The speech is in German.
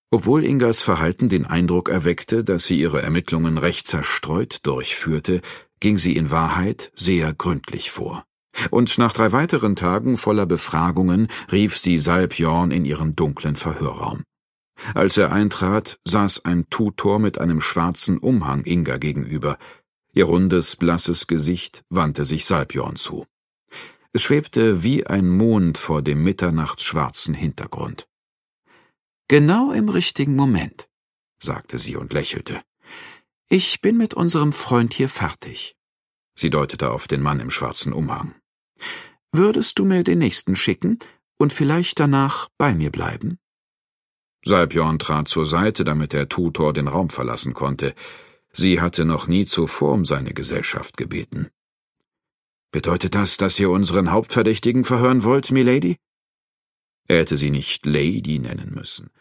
Obwohl Ingas Verhalten den Eindruck erweckte, dass sie ihre Ermittlungen recht zerstreut durchführte, ging sie in Wahrheit sehr gründlich vor. Und nach 3 weiteren Tagen voller Befragungen rief sie Salbjorn in ihren dunklen Verhörraum. Als er eintrat, saß ein Tutor mit einem schwarzen Umhang Inga gegenüber. Ihr rundes, blasses Gesicht wandte sich Salbjorn zu. Es schwebte wie ein Mond vor dem mitternachtsschwarzen Hintergrund. »Genau im richtigen Moment«, sagte sie und lächelte. »Ich bin mit unserem Freund hier fertig.« Sie deutete auf den Mann im schwarzen Umhang. »Würdest du mir den nächsten schicken und vielleicht danach bei mir bleiben?« Salbjorn trat zur Seite, damit der Tutor den Raum verlassen konnte. Sie hatte noch nie zuvor um seine Gesellschaft gebeten. »Bedeutet das, dass ihr unseren Hauptverdächtigen verhören wollt, Milady?« Er hätte sie nicht Lady nennen müssen.